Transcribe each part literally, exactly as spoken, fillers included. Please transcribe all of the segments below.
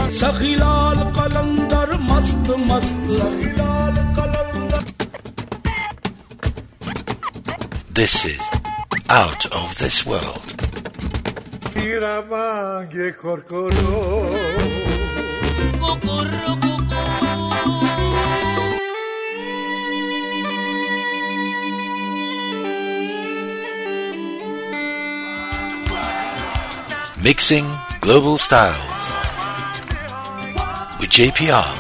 सखी लाल कलंदर मस्त मस्त सखी लाल कलंदर. This is Out of This World. Iramangue corcoro. Mixing Global Styles with J P R.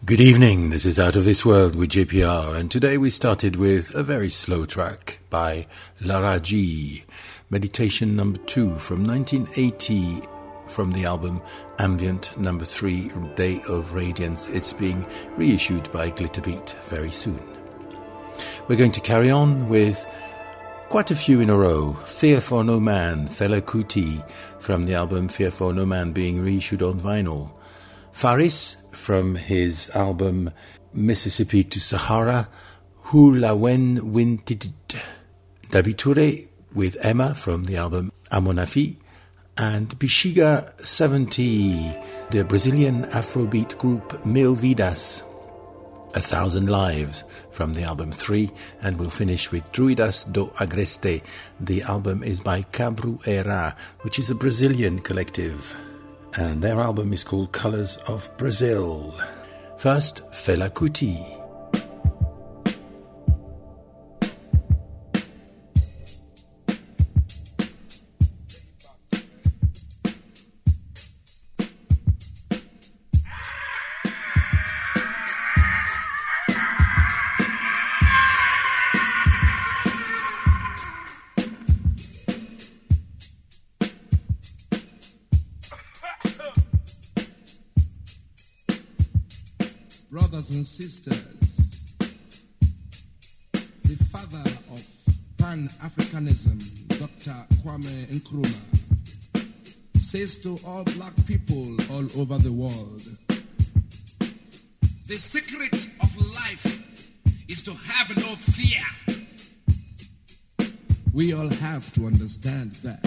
Good evening, this is Out of This World with J P R, and today we started with a very slow track by Lara G, Meditation number two from nineteen eighty, from the album Ambient number three, Day of Radiance. It's being reissued by Glitterbeat very soon. We're going to carry on with quite a few in a row. Fear for No Man, Fela Kuti, from the album Fear for No Man being reissued on vinyl. Faris, from his album Mississippi to Sahara, Hula Wen Wintid. Dabi Touré with Emma from the album Amonafi, and Bishiga seventy, the Brazilian Afrobeat group Mil Vidas, A Thousand Lives from the album three, and we'll finish with Druidas do Agreste. The album is by Cabruera, which is a Brazilian collective, and their album is called Colors of Brazil. First, Fela Kuti. Brothers and sisters, the father of Pan-Africanism, Doctor Kwame Nkrumah, says to all black people all over the world, the secret of life is to have no fear. We all have to understand that.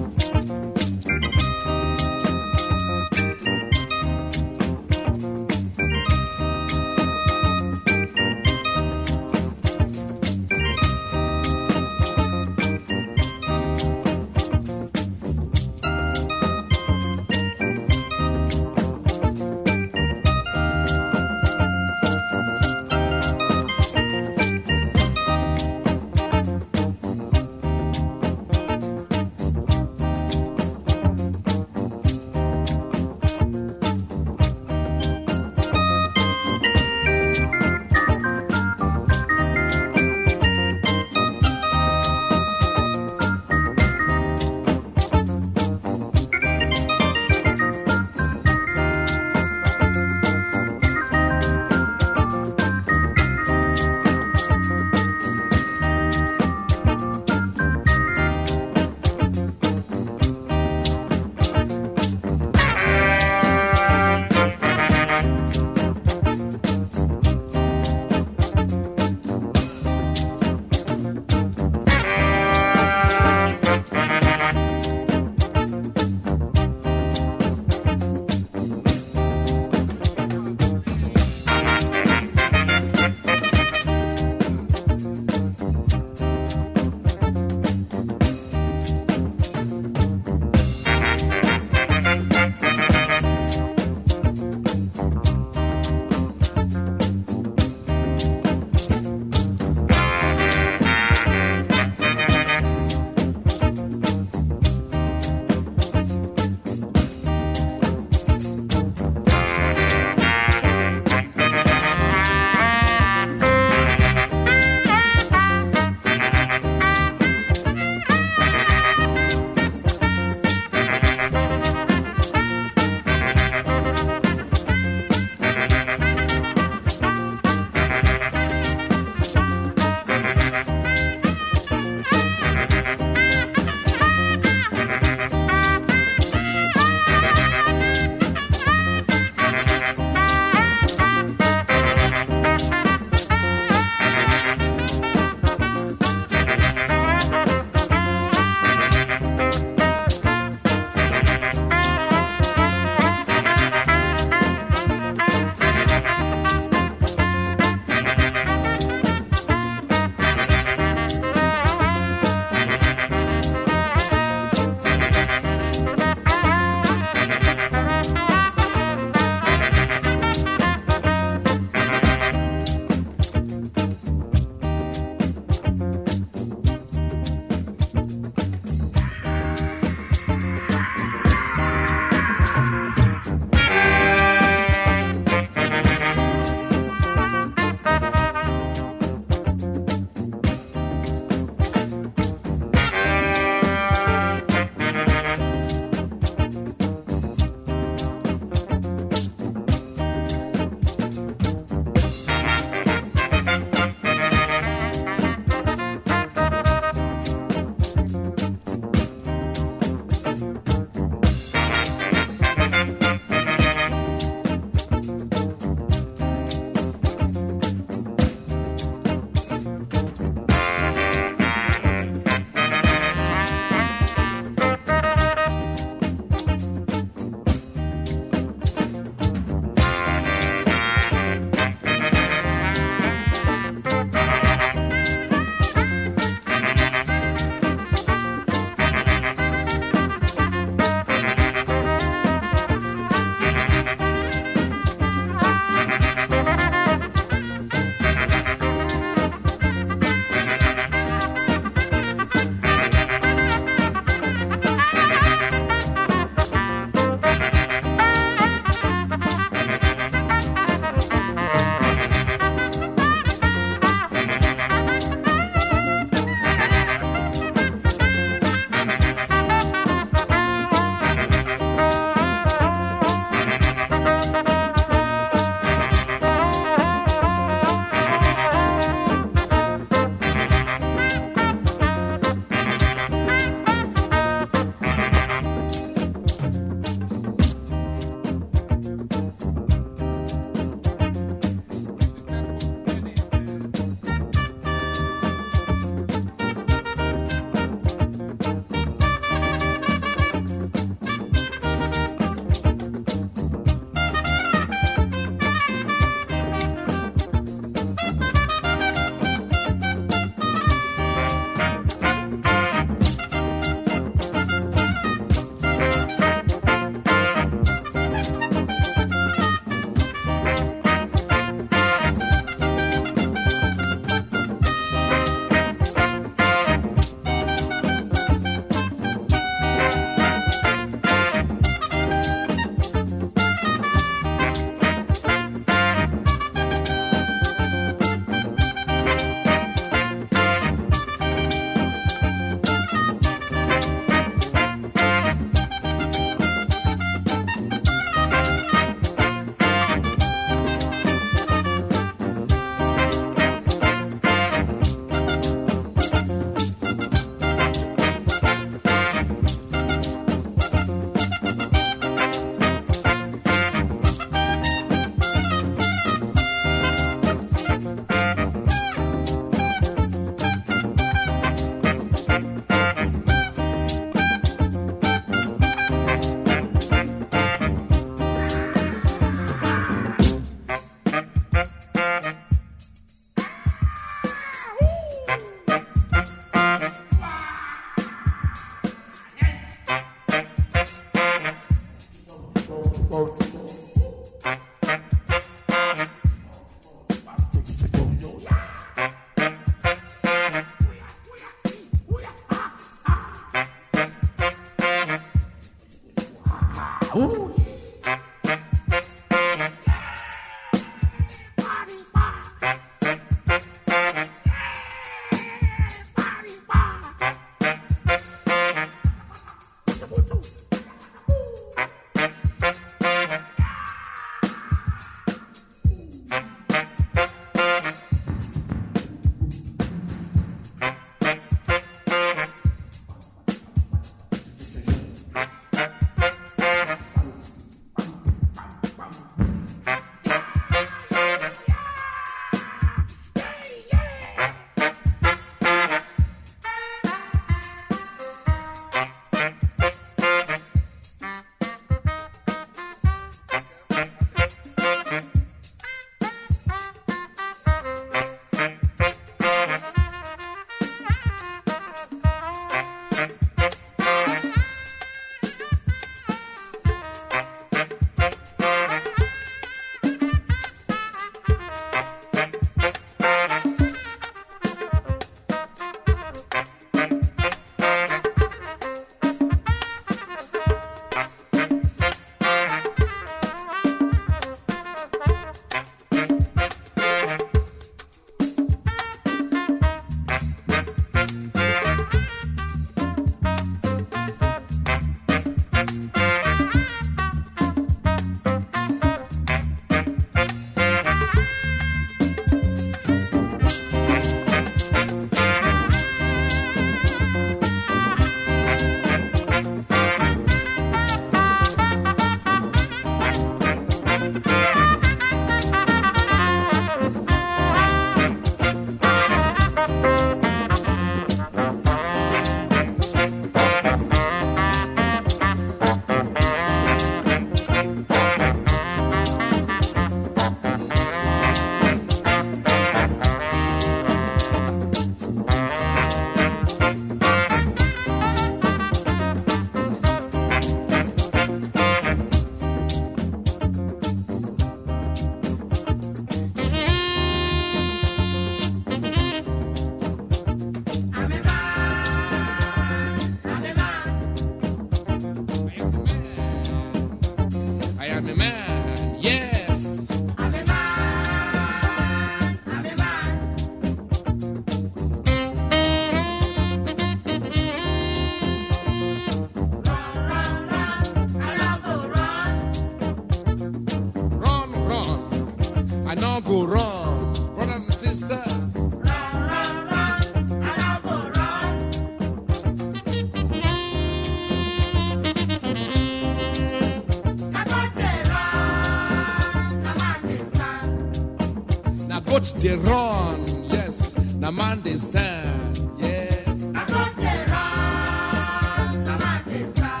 goats they run, yes, na man they stand, yes. Na goats they run, na man they stand.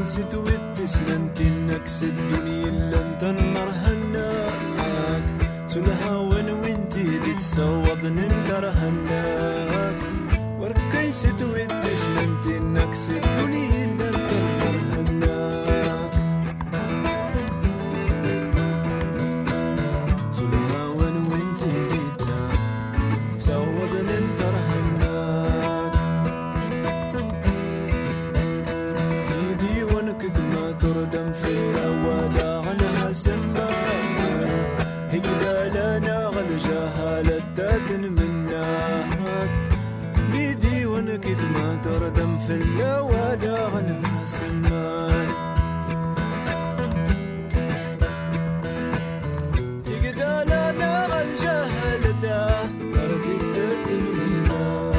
ستويت سننتنك سدني إلا انت مرهناك سلها وين وانتي دي تصوض ننترهناك وركي ستويت سننتنك سدني إلا انت مرهناك سلها وين وانتي دي تصوض ننترهناك يدي ونكك ما تردم في الأوادع عنها سنبان هكذا لنا غالجهالة تاتن مناك بيدي ونكك ما تردم في الأوادع عنها سنبان هكذا لنا غالجهالة تاتن مناك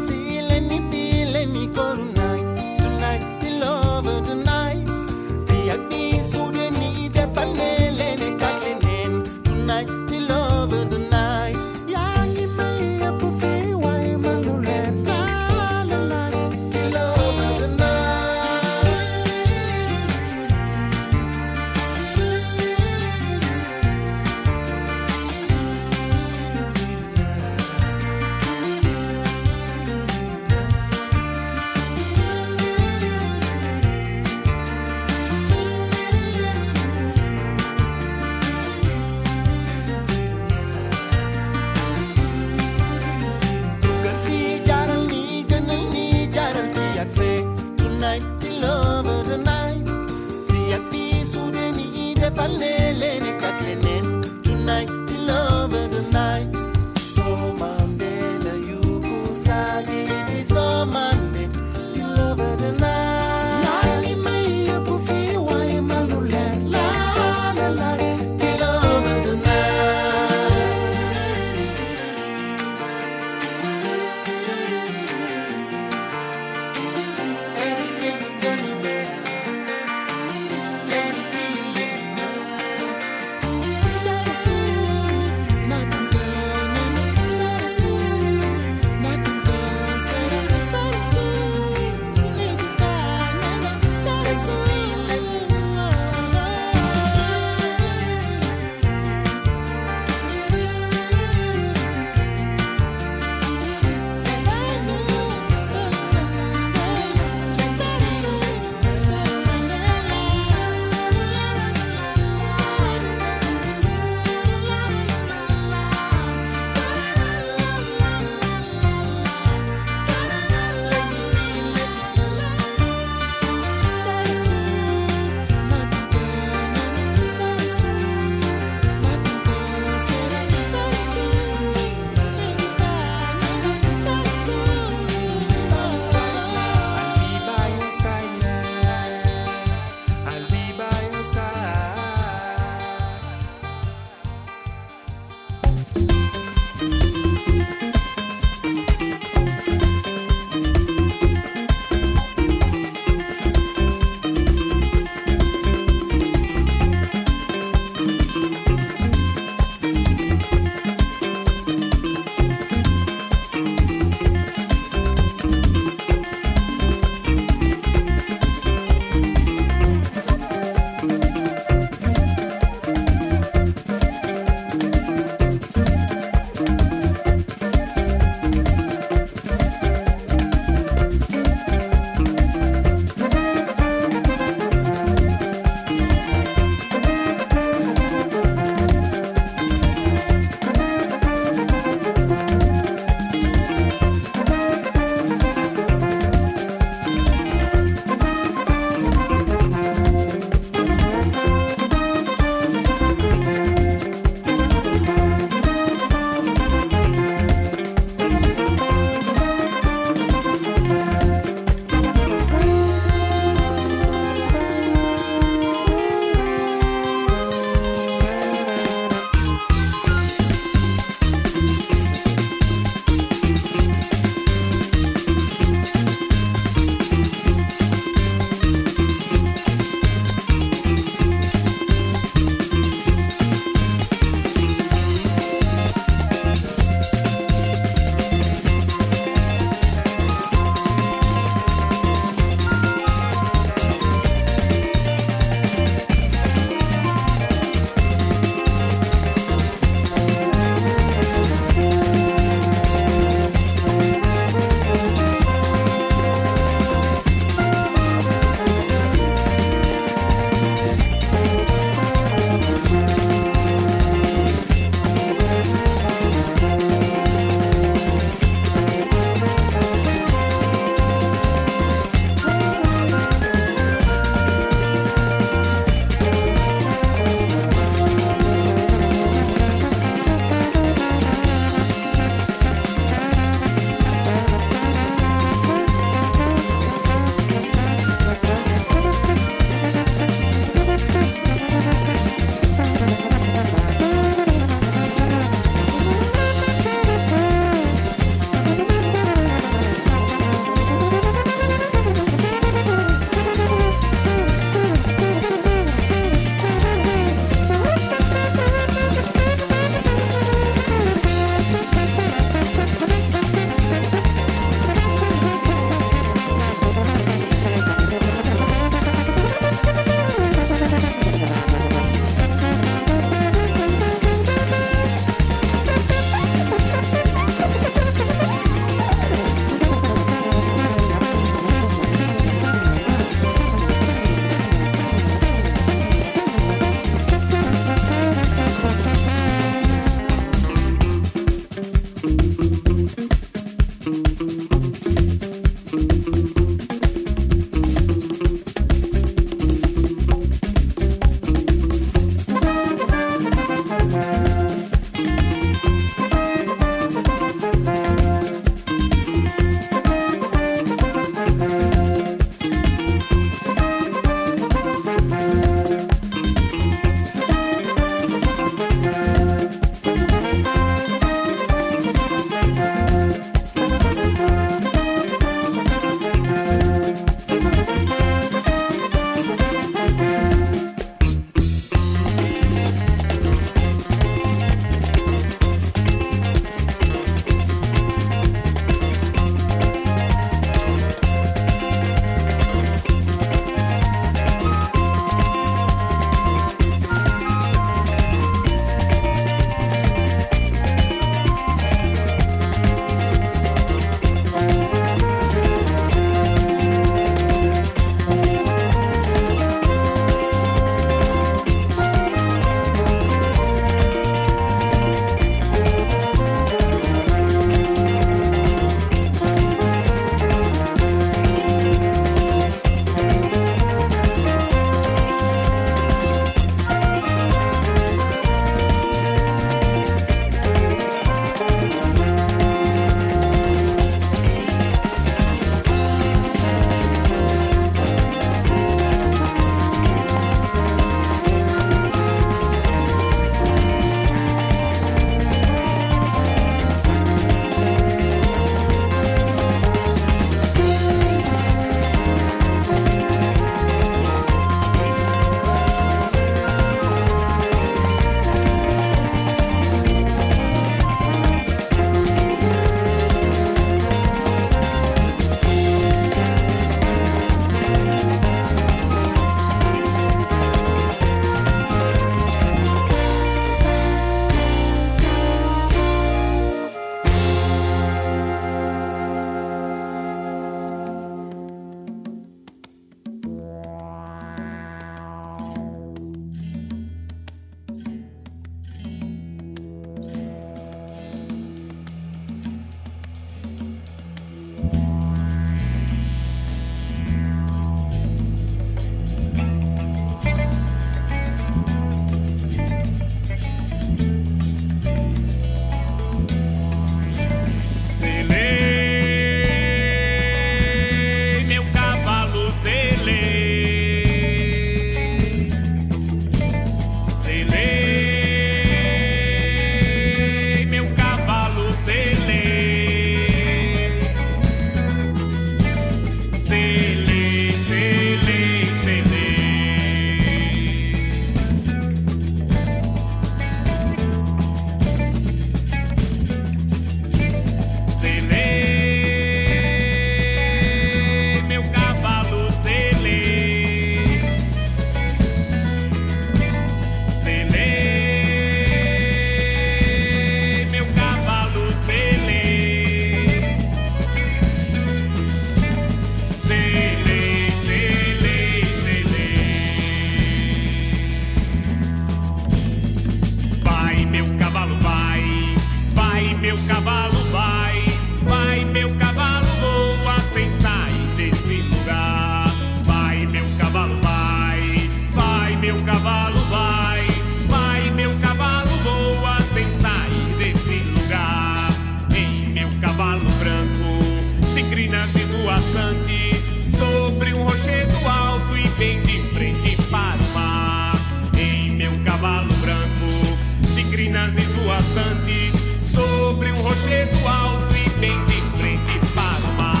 esvoaçantes, sobre um rochedo alto e bem de frente para o mar. Em meu cavalo branco, de crinas esvoaçantes, sobre um rochedo alto e bem de frente para o mar.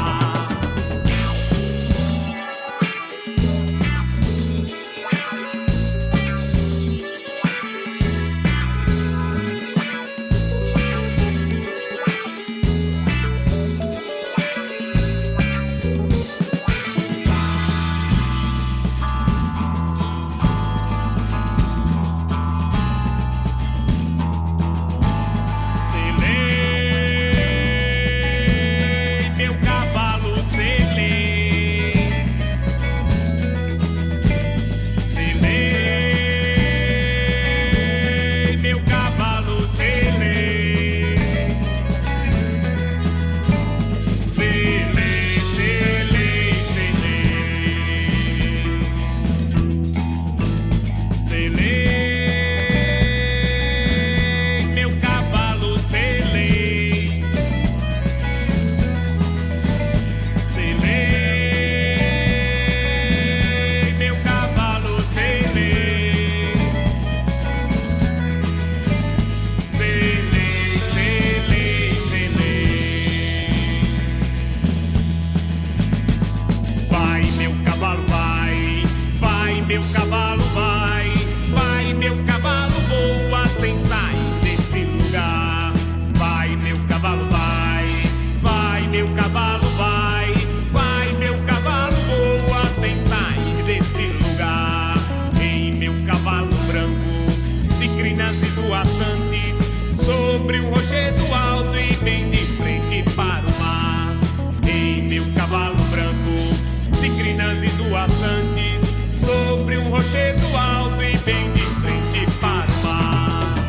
Sobre um rochedo alto e bem de frente para o mar. Em meu cavalo branco, de crinas esvoaçantes, sobre um rochedo alto e bem de frente para o mar.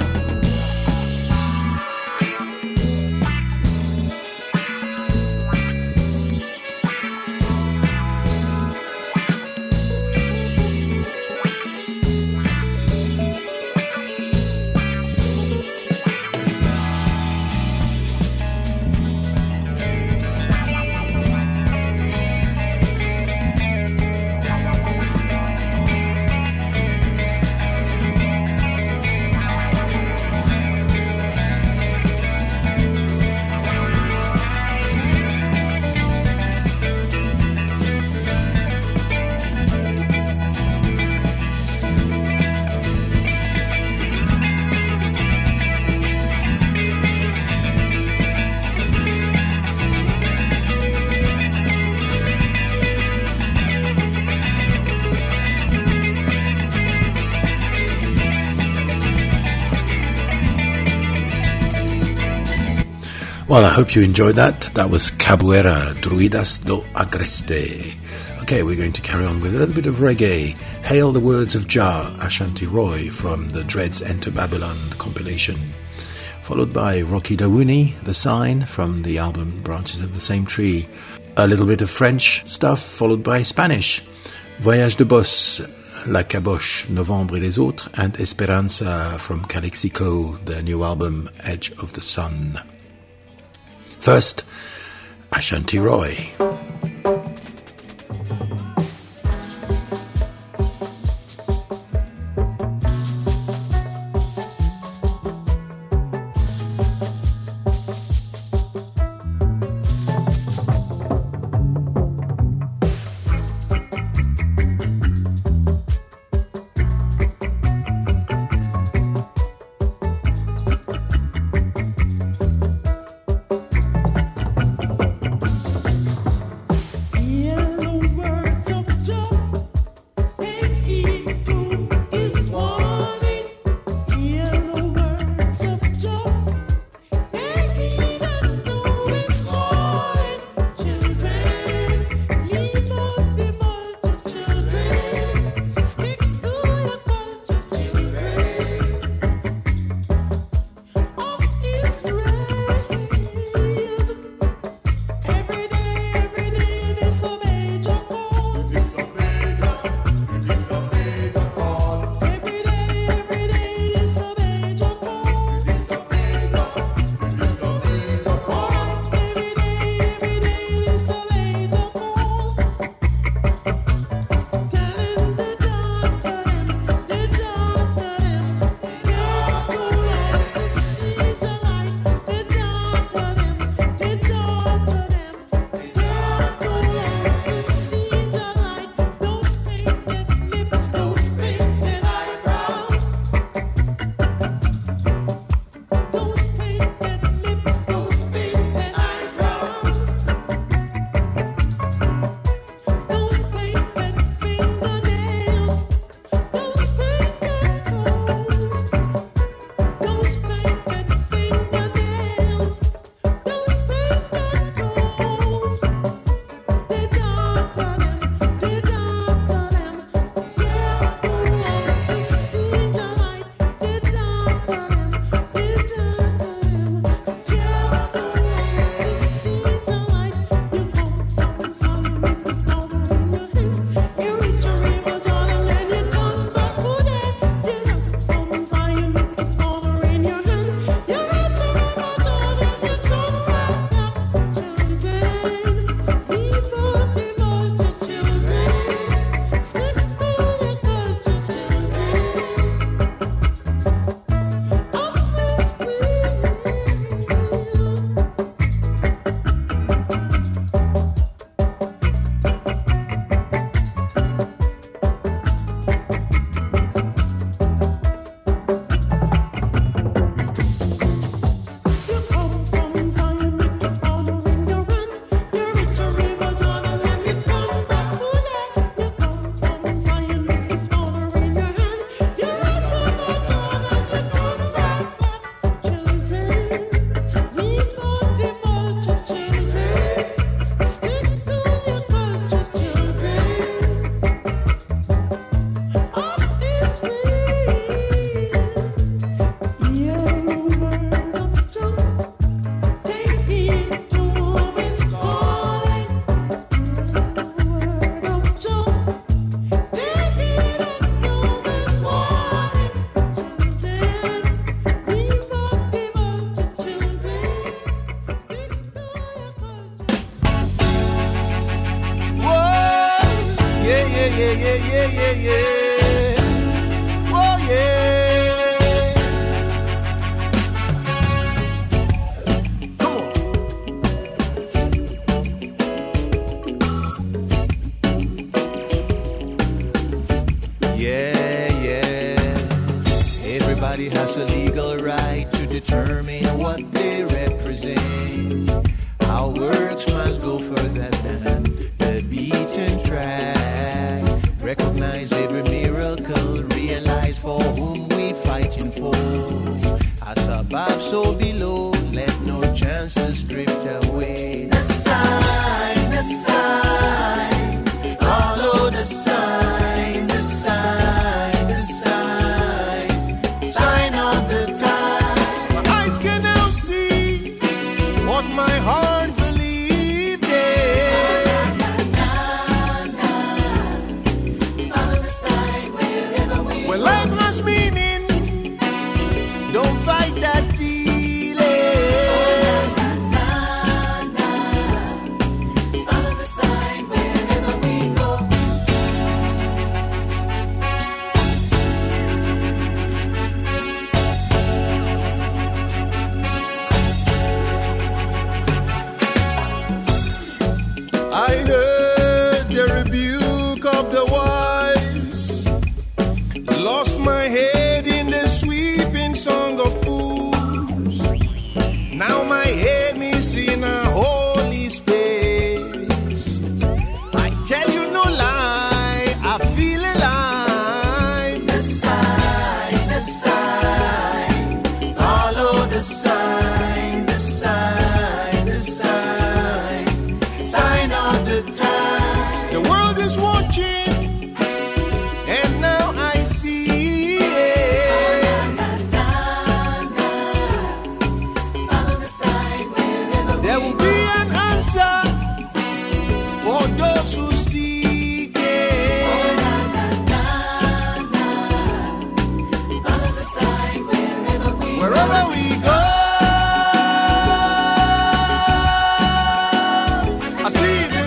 Well, I hope you enjoyed that. That was Capoeira, Druidas do Agreste. Okay, we're going to carry on with a little bit of reggae. Hail the Words of Jah, Ashanti Roy from the Dreads Enter Babylon compilation. Followed by Rocky Dawuni, The Sign from the album Branches of the Same Tree. A little bit of French stuff, followed by Spanish. Voyage de Boss, La Caboche, Novembre et les Autres, and Esperanza from Calixico, their new album Edge of the Sun. First, Ashanti Roy. yeah, yeah, yeah, yeah, yeah. Oh, yeah. Come on. Yeah, yeah. Everybody has a legal right to determine what they represent. Our works must go further than the beaten track. Recognize every miracle, realize for whom we fighting for. As above, so below, let no chances drift away. The sign, the sign, follow the sign, the sign, the sign, sign of the time. My eyes can now see what my heart believed in. Follow the sign wherever we When life has meaning, don't fight that feeling. follow the sign wherever we go. I heard the rebuke of the wise, lost my head in the sweeping song of fools. Now my head is in a holy space. I tell you no lie, I feel alive. The sign, the sign, follow the sign, the sign, the sign, sign of the time. The world is watching, and now I see it. Follow the sign wherever we There will be an answer for those who seek it. follow the sign wherever we Wherever we go, I see the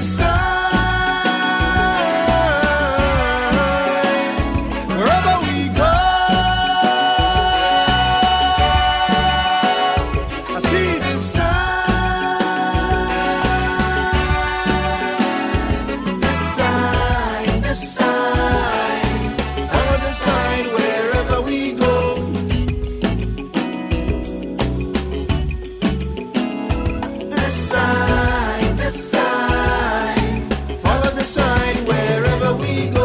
sign. Wherever we go, I see the sign. The sign, the sign. Follow the sign wherever we go. The sign, the sign, follow the sign wherever we go.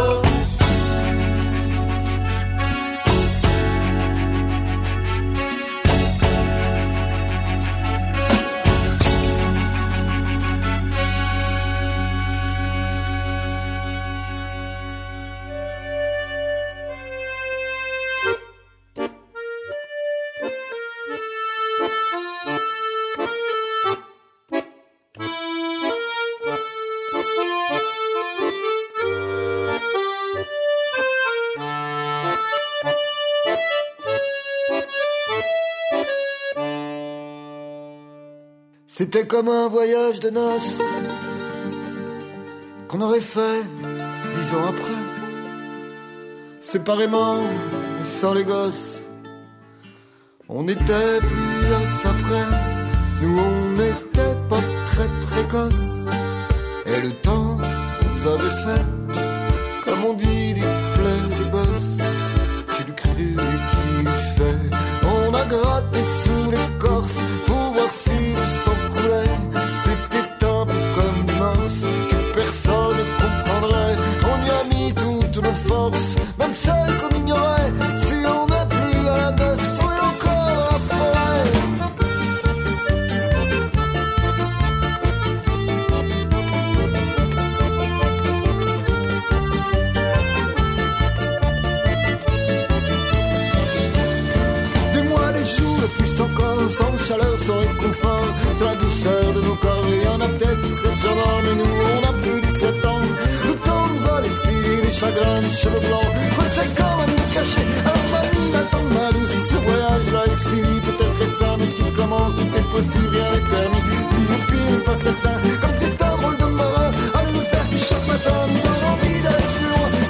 C'était comme un voyage de noces qu'on aurait fait dix ans après, séparément et sans les gosses. On n'était plus à ça près, nous on n'était pas très précoces. Et le temps nous avait fait, comme on dit, des plaies de boss. Qui l'eût cru et qui l'eût fait. On a gratté sous l'écorce pour voir si le sang coulait. C'était un peu comme des minces que personne ne comprendrait. On y a mis toutes nos forces, même celles qu'on ignorait. Si on n'est plus à la noce, on est encore dans la forêt. Des mois, des jours, et plus encore, sans chaleur, sans réconfort, sur la douceur de nos corps. Il y en a peut-être qui seraient déjà morts, mais nous, on a plus dix-sept ans. Le temps nous a laissé des chagrins, des cheveux blancs. On sait quand même nous cacher à la famille, attend ma douce. Ce voyage-là est fini, peut-être récent, mais qui commence, tout est possible, rien n'est permis. Si vous pire, pas certain, comme c'est un rôle de marin, allez nous faire du chaque matin, nous avons envie d'aller plus loin.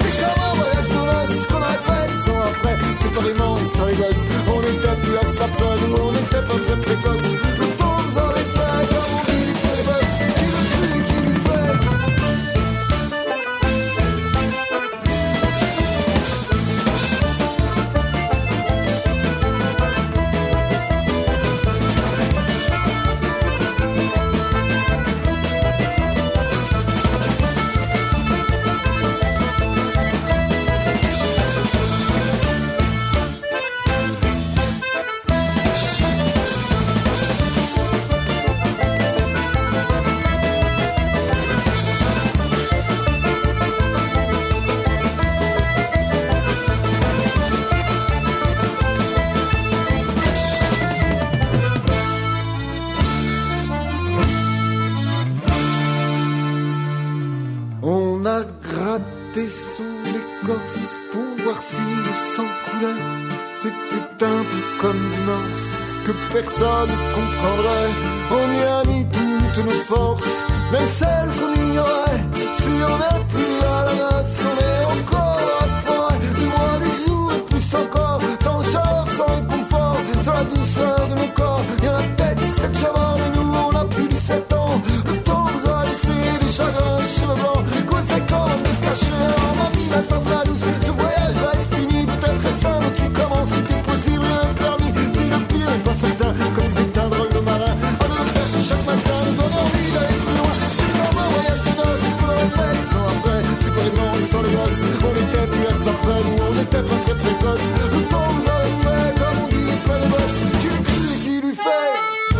sauter sous l'écorce pour voir si le sang coulait. C'était un peu comme du morse que personne ne comprendrait. On y a mis toutes nos forces, même celles qu'on ignorait. Si on n'est plus à la noce, on est encore à la forêt. Du moins des jours et plus encore, sans char, sans réconfort, sur la douceur de nos corps. Y'en a peut-être sept chavants, mais nous on a plus dix-sept ans. Le temps nous a laissé des chagrins, des cheveux blancs. Conséquent, on est caché en ma vie, la tente la douce. Ce voyage va être fini, peut-être très simple qui commence. Tout est possible, rien n'est permis. Si le pire n'est pas certain, comme c'est un drôle de marin. On le fait chaque matin, nous donne envie d'aller plus loin. C'est comme un voyage de noces que l'on fait sans après. C'est quoi les blancs et sans les gosses. On était plus à ça près, nous on était pas très précoces. Le temps nous avait fait, comme on dit, plein de boss. Qui lui crie, qui lui fait.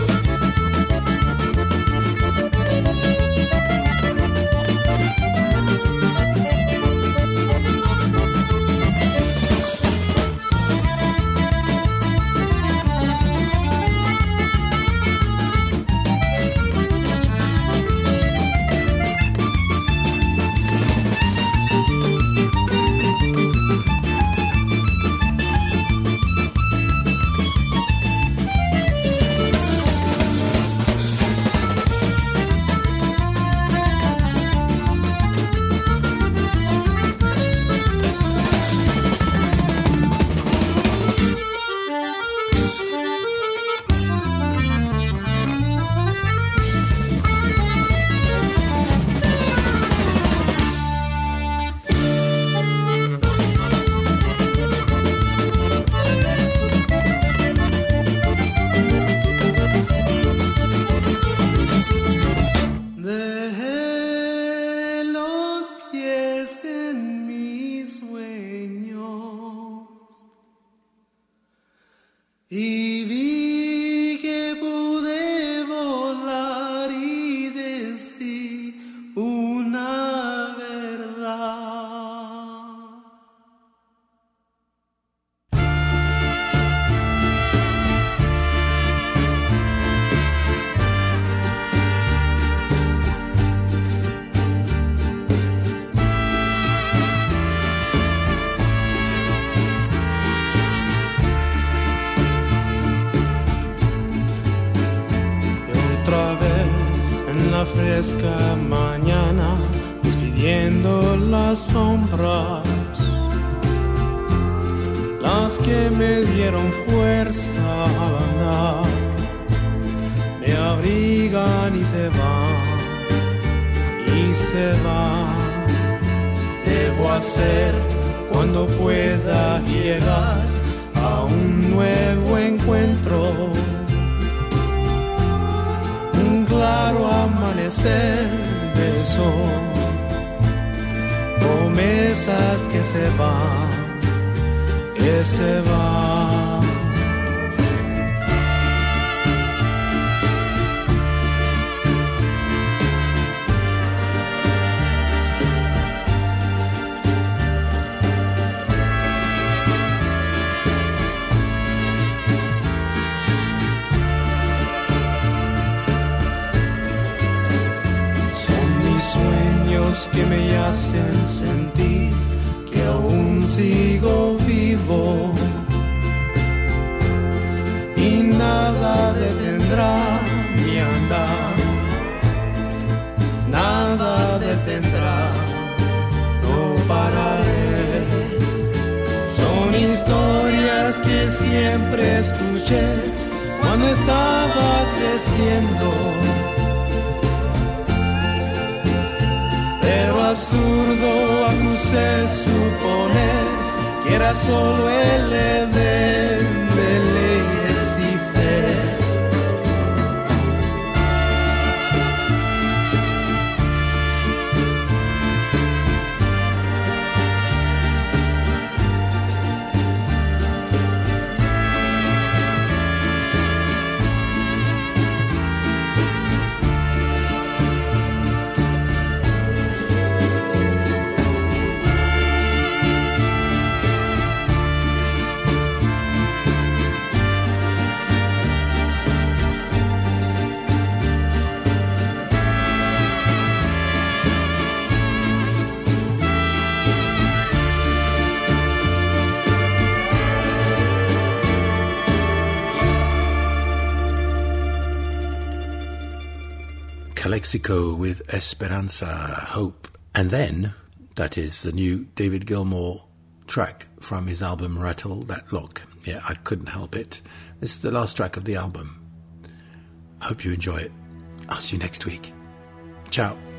Y vi que pude volar y decir una verdad. Otra vez en la fresca mañana, despidiendo las sombras, las que me dieron fuerza al andar, me abrigan y se van, y se van. Debo hacer cuando pueda llegar a un nuevo encuentro. Claro amanecer de sol, promesas que se van, que se van. Que me hacen sentir que aún sigo vivo y nada detendrá mi andar, nada detendrá, no pararé. Son historias que siempre escuché cuando estaba creciendo, pero absurdo acusé suponer que era solo el Edén de leyes y fe. Mexico with Esperanza, Hope. And then, that is the new David Gilmour track from his album Rattle That Lock. Yeah, I couldn't help it. This is the last track of the album. I hope you enjoy it. I'll see you next week. Ciao.